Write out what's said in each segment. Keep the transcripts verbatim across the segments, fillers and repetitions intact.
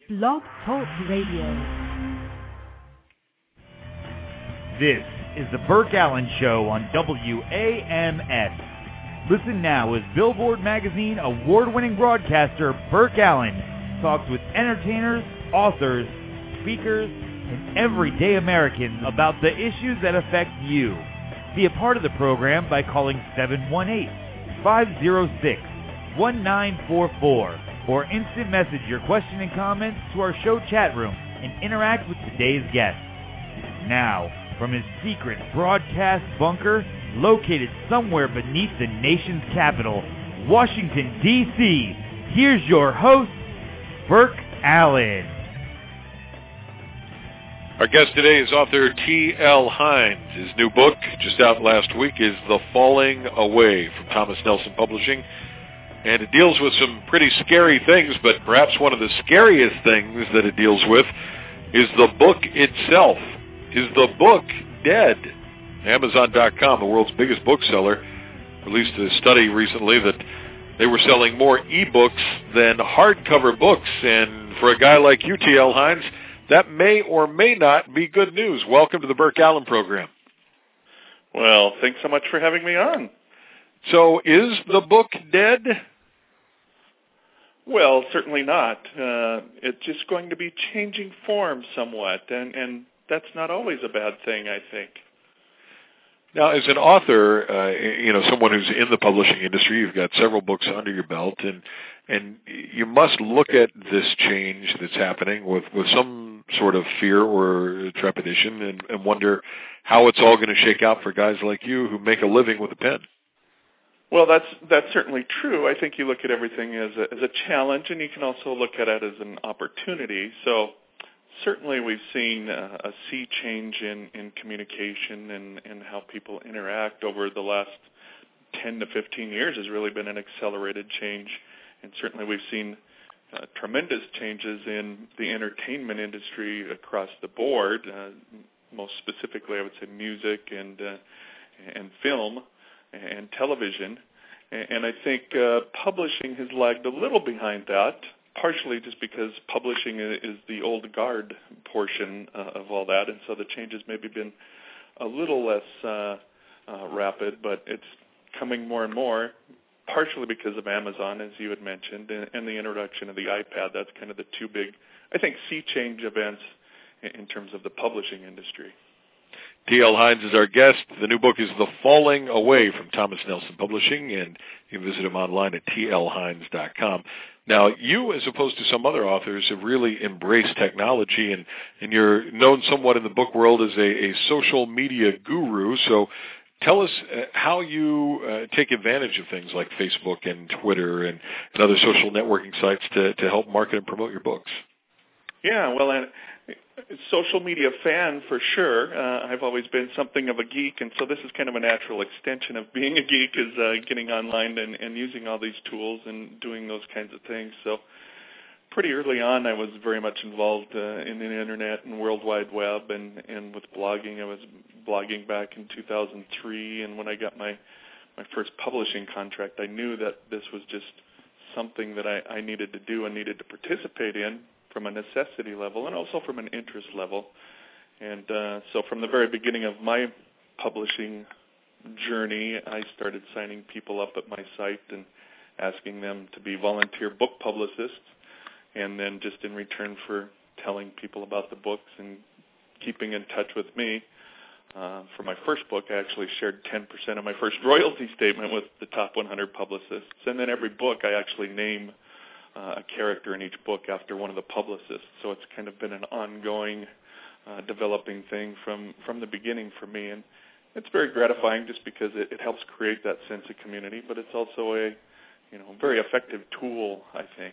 Blog Talk Radio. This is the Burke Allen Show on W A M S. Listen now as Billboard Magazine award-winning broadcaster Burke Allen talks with entertainers, authors, speakers, and everyday Americans about the issues that affect you. Be a part of the program by calling seven one eight, five zero six, one nine four four or instant message your question and comments to our show chat room and interact with today's guest. Now, from his secret broadcast bunker located somewhere beneath the nation's capital, Washington, D C, here's your host, Burke Allen. Our guest today is author T L Hines. His new book, just out last week, is The Falling Away from Thomas Nelson Publishing. And it deals with some pretty scary things, but perhaps one of the scariest things that it deals with is the book itself. Is the book dead? Amazon dot com, the world's biggest bookseller, released a study recently that they were selling more e-books than hardcover books. And for a guy like you, T L Hines, that may or may not be good news. Welcome to the Burke Allen program. Well, thanks so much for having me on. So is the book dead? Well, certainly not. Uh, it's just going to be changing form somewhat, and, and that's not always a bad thing, I think. Now, as an author, uh, you know, someone who's in the publishing industry, you've got several books under your belt, and and you must look at this change that's happening with, with some sort of fear or trepidation and, and wonder how it's all going to shake out for guys like you who make a living with a pen. Well, that's that's certainly true. I think you look at everything as a, as a challenge, and you can also look at it as an opportunity. So certainly we've seen a, a sea change in, in communication and, and how people interact over the last ten to fifteen years has really been an accelerated change. And certainly we've seen uh, tremendous changes in the entertainment industry across the board, uh, most specifically I would say music and uh, and film and television. And I think uh, publishing has lagged a little behind that, partially just because publishing is the old guard portion uh, of all that, and so the changes maybe been a little less uh, uh, rapid, but it's coming more and more, partially because of Amazon, as you had mentioned, and, and the introduction of the iPad. That's kind of the two big, I think, sea change events in, in terms of the publishing industry. T L Hines is our guest. The new book is The Falling Away from Thomas Nelson Publishing, and you can visit him online at T L Hines dot com. Now, you, as opposed to some other authors, have really embraced technology, and, and you're known somewhat in the book world as a, a social media guru. So tell us uh, how you uh, take advantage of things like Facebook and Twitter and, and other social networking sites to, to help market and promote your books. Yeah, well, and social media fan for sure. Uh, I've always been something of a geek, and so this is kind of a natural extension of being a geek, is uh, getting online and, and using all these tools and doing those kinds of things. So pretty early on, I was very much involved uh, in the internet and World Wide Web, and, and with blogging. I was blogging back in two thousand three, and when I got my, my first publishing contract, I knew that this was just something that I, I needed to do and needed to participate in, from a necessity level and also from an interest level. And uh, so from the very beginning of my publishing journey, I started signing people up at my site and asking them to be volunteer book publicists, and then just in return for telling people about the books and keeping in touch with me. Uh, for my first book, I actually shared ten percent of my first royalty statement with the top one hundred publicists. And then every book I actually name Uh, a character in each book after one of the publicists. So it's kind of been an ongoing uh, developing thing from, from the beginning for me. And it's very gratifying just because it, it helps create that sense of community, but it's also a you know very effective tool, I think.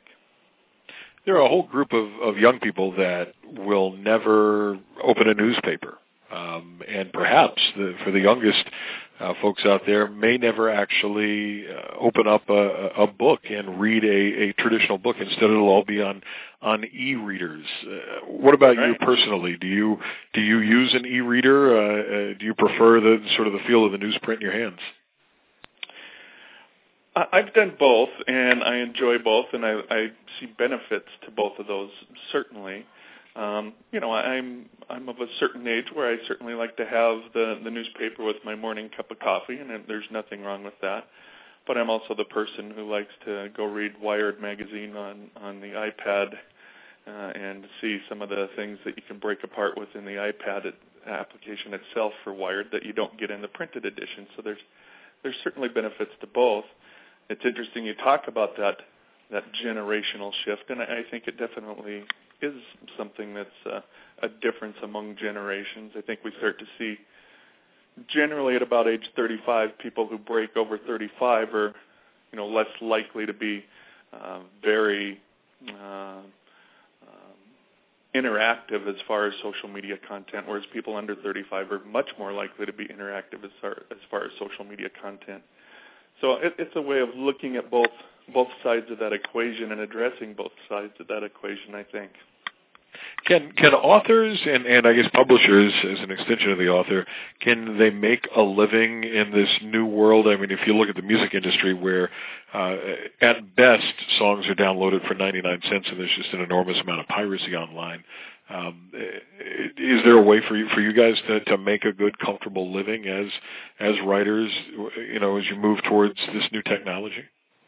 There are a whole group of, of young people that will never open a newspaper. Um, and perhaps the, for the youngest uh, folks out there may never actually uh, open up a, a book and read a, a traditional book. Instead, it'll all be on on e-readers. Uh, what about right. you personally? Do you do you use an e-reader? Uh, uh, do you prefer the sort of the feel of the newsprint in your hands? I've done both, and I enjoy both, and I, I see benefits to both of those, certainly. Um, you know, I'm I'm of a certain age where I certainly like to have the, the newspaper with my morning cup of coffee, and there's nothing wrong with that. But I'm also the person who likes to go read Wired magazine on, on the iPad uh, and see some of the things that you can break apart within the iPad application itself for Wired that you don't get in the printed edition. So there's there's certainly benefits to both. It's interesting you talk about that that generational shift, and I, I think it definitely is something that's uh, a difference among generations. I think we start to see generally at about age thirty-five, people who break over thirty-five are, you know, less likely to be uh, very uh, um, interactive as far as social media content, whereas people under thirty-five are much more likely to be interactive as far as, far as social media content. So it, it's a way of looking at both both sides of that equation and addressing both sides of that equation, I think. Can can authors and, and I guess publishers, as an extension of the author, can they make a living in this new world? I mean, if you look at the music industry where uh, at best songs are downloaded for ninety-nine cents and there's just an enormous amount of piracy online, um, is there a way for you for you guys to, to make a good, comfortable living as as writers, you know, as you move towards this new technology?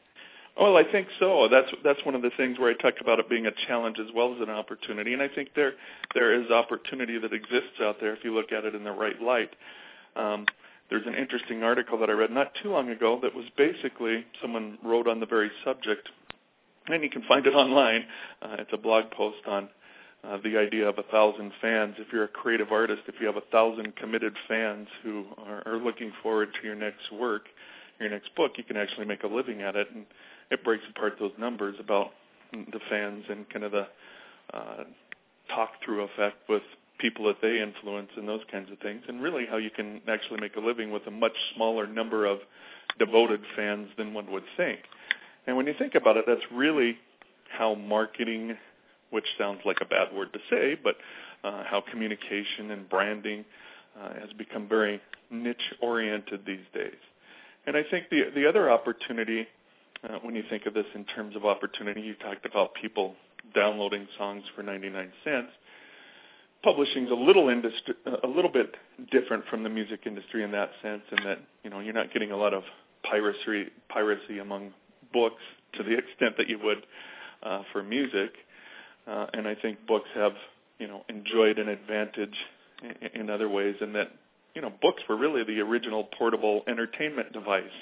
Well, I think so. That's that's one of the things where I talk about it being a challenge as well as an opportunity, and I think there there is opportunity that exists out there if you look at it in the right light. Um, there's an interesting article that I read not too long ago that was basically someone wrote on the very subject, and you can find it online. Uh, it's a blog post on uh, the idea of a thousand fans. If you're a creative artist, if you have a thousand committed fans who are, are looking forward to your next work, your next book, you can actually make a living at it. And it breaks apart those numbers about the fans and kind of the uh, talk-through effect with people that they influence and those kinds of things, and really how you can actually make a living with a much smaller number of devoted fans than one would think. And when you think about it, that's really how marketing, which sounds like a bad word to say, but uh, how communication and branding uh, has become very niche-oriented these days. And I think the the other opportunity, Uh, when you think of this in terms of opportunity, you talked about people downloading songs for ninety-nine cents. Publishing's a little industry, a little bit different from the music industry in that sense, in that, you know, you're not getting a lot of piracy piracy among books to the extent that you would uh, for music. Uh, and I think books have, you know, enjoyed an advantage in, in other ways, in that, you know, books were really the original portable entertainment device.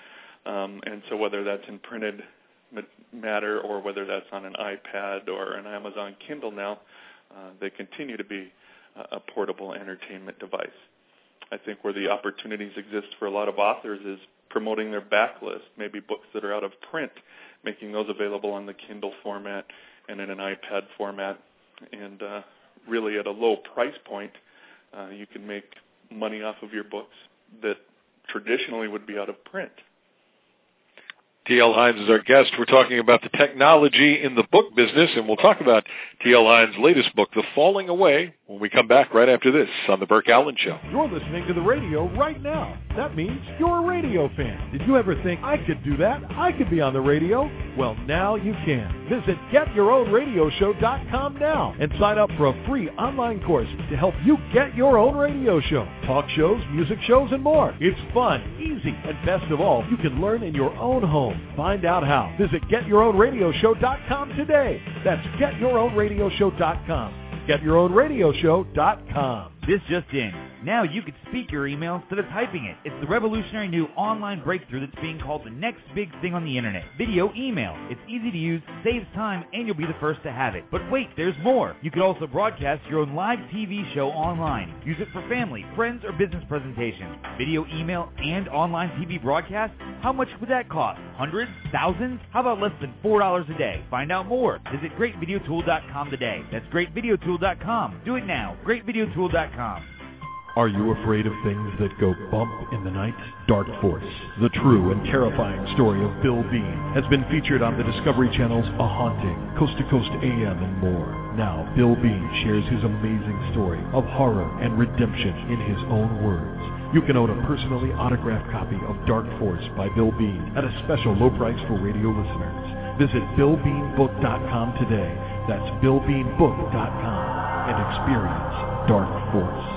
Um, and so whether that's in printed matter or whether that's on an iPad or an Amazon Kindle now, uh, they continue to be a, a portable entertainment device. I think where the opportunities exist for a lot of authors is promoting their backlist, maybe books that are out of print, making those available on the Kindle format and in an iPad format. And uh, really at a low price point, uh, you can make money off of your books that traditionally would be out of print. T L. Hines is our guest. We're talking about the technology in the book business, and we'll talk about T L. Hines' latest book, The Falling Away, when we come back right after this on The Burke Allen Show. You're listening to the radio right now. That means you're a radio fan. Did you ever think, I could do that? I could be on the radio? Well, now you can. Visit get your own radio show dot com now and sign up for a free online course to help you get your own radio show. Talk shows, music shows, and more. It's fun, easy, and best of all, you can learn in your own home. Find out how. Visit get your own radio show dot com today. That's get your own radio show dot com. get your own radio show dot com. This just in. Now you can speak your email instead of typing it. It's the revolutionary new online breakthrough that's being called the next big thing on the internet. Video email. It's easy to use, saves time, and you'll be the first to have it. But wait, there's more. You can also broadcast your own live T V show online. Use it for family, friends, or business presentations. Video email and online T V broadcast? How much would that cost? Hundreds? Thousands? How about less than four dollars a day? Find out more. Visit great video tool dot com today. That's great video tool dot com. Do it now. great video tool dot com. Are you afraid of things that go bump in the night? Dark Force, the true and terrifying story of Bill Bean, has been featured on the Discovery Channel's A Haunting, Coast to Coast A M, and more. Now, Bill Bean shares his amazing story of horror and redemption in his own words. You can own a personally autographed copy of Dark Force by Bill Bean at a special low price for radio listeners. Visit bill bean book dot com today. That's bill bean book dot com and experience Dark Force.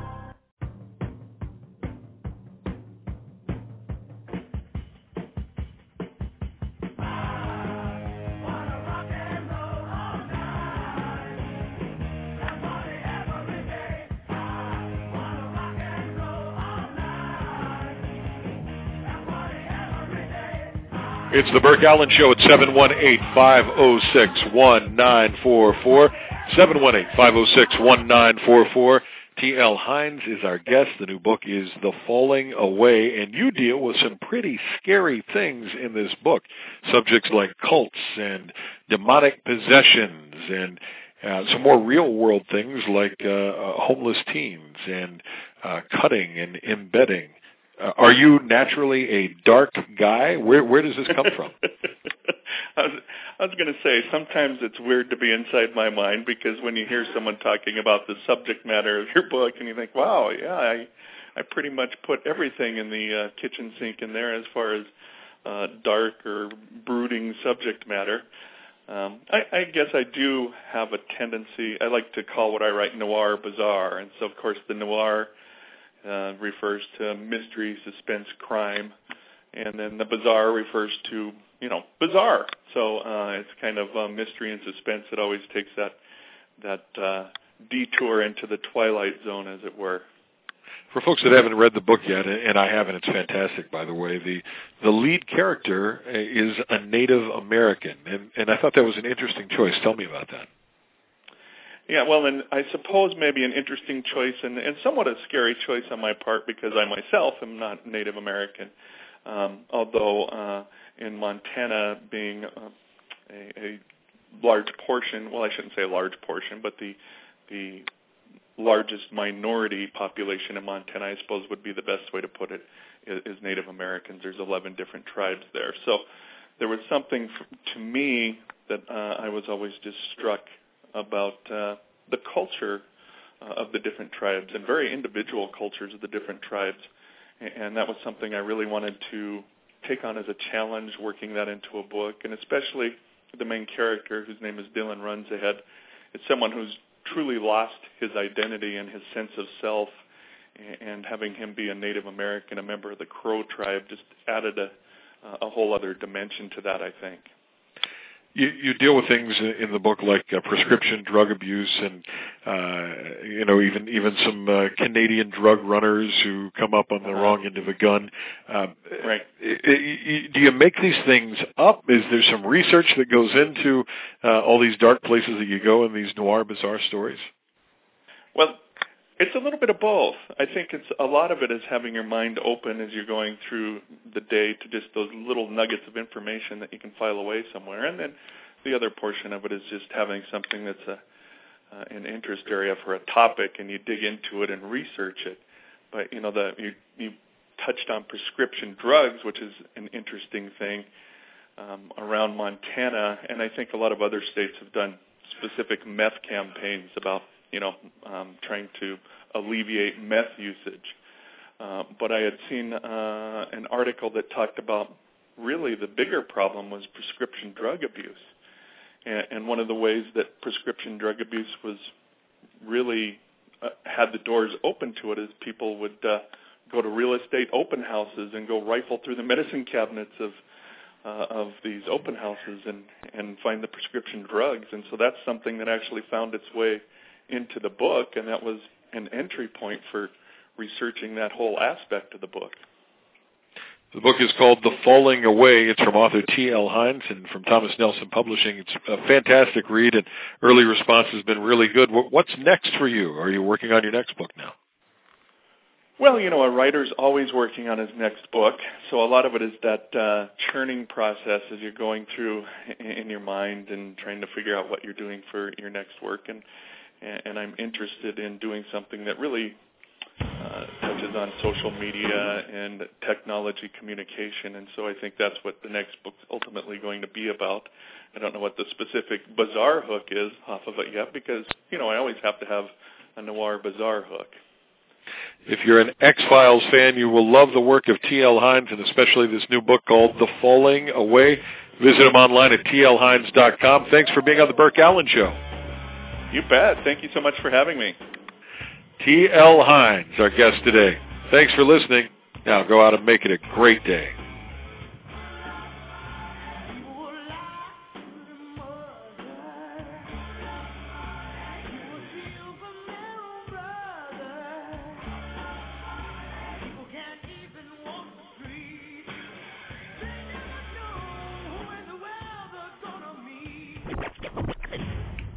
It's the Burke Allen Show at seven one eight, five oh six, one nine four four, seven one eight, five oh six, one nine four four. T L Hines is our guest. The new book is The Falling Away, and you deal with some pretty scary things in this book. Subjects like cults and demonic possessions and uh, some more real-world things like uh, uh, homeless teens and uh, cutting and embedding. Uh, are you naturally a dark guy? Where where does this come from? I was, I was going to say, sometimes it's weird to be inside my mind, because when you hear someone talking about the subject matter of your book and you think, wow, yeah, I I pretty much put everything in the uh, kitchen sink in there as far as uh, dark or brooding subject matter. Um, I, I guess I do have a tendency, I like to call what I write noir bizarre, and so of course the noir Uh, refers to mystery, suspense, crime, and then the bizarre refers to, you know, bizarre. So uh, it's kind of uh, mystery and suspense. It always takes that that uh, detour into the twilight zone, as it were. For folks that haven't read the book yet, and I haven't, it's fantastic, by the way, the the lead character is a Native American, and, and I thought that was an interesting choice. Tell me about that. Yeah, well, and I suppose maybe an interesting choice and, and somewhat a scary choice on my part, because I myself am not Native American, um, although uh, in Montana being uh, a, a large portion, well, I shouldn't say a large portion, but the the largest minority population in Montana, I suppose would be the best way to put it, is, is Native Americans. There's eleven different tribes there. So there was something f- to me that uh, I was always just struck about uh, the culture uh, of the different tribes, and very individual cultures of the different tribes. And that was something I really wanted to take on as a challenge, working that into a book, and especially the main character, whose name is Dylan Runzahead. It's someone who's truly lost his identity and his sense of self, and having him be a Native American, a member of the Crow tribe, just added a, a whole other dimension to that, I think. You, you deal with things in the book like uh, prescription drug abuse, and uh, you know even even some uh, Canadian drug runners who come up on the uh-huh. wrong end of a gun. Uh, right. It, it, do you make these things up? Is there some research that goes into uh, all these dark places that you go in these noir, bizarre stories? Well, it's a little bit of both. I think it's a lot of it is having your mind open as you're going through the day to just those little nuggets of information that you can file away somewhere, and then the other portion of it is just having something that's a uh, an interest area for a topic, and you dig into it and research it. But you know, the you you touched on prescription drugs, which is an interesting thing um, around Montana, and I think a lot of other states have done specific meth campaigns about, you know, um, trying to alleviate meth usage. Uh, but I had seen uh, an article that talked about really the bigger problem was prescription drug abuse. And, and one of the ways that prescription drug abuse was really uh, had the doors open to it is people would uh, go to real estate open houses and go rifle through the medicine cabinets of uh, of these open houses and, and find the prescription drugs. And so that's something that actually found its way into the book, and that was an entry point for researching that whole aspect of the book. The book is called The Falling Away. It's from author T L Hines and from Thomas Nelson Publishing. It's a fantastic read, and early response has been really good. What's next for you? Are you working on your next book now? Well, you know, a writer's always working on his next book, so a lot of it is that uh, churning process as you're going through in your mind and trying to figure out what you're doing for your next work. And and I'm interested in doing something that really uh, touches on social media and technology communication, and so I think that's what the next book's ultimately going to be about. I don't know what the specific bizarre hook is off of it yet, because, you know, I always have to have a noir bizarre hook. If you're an X-Files fan, you will love the work of T L Hines, and especially this new book called The Falling Away. Visit him online at T L Hines dot com. Thanks for being on the Burke Allen Show. You bet. Thank you so much for having me. T L Hines, our guest today. Thanks for listening. Now go out and make it a great day.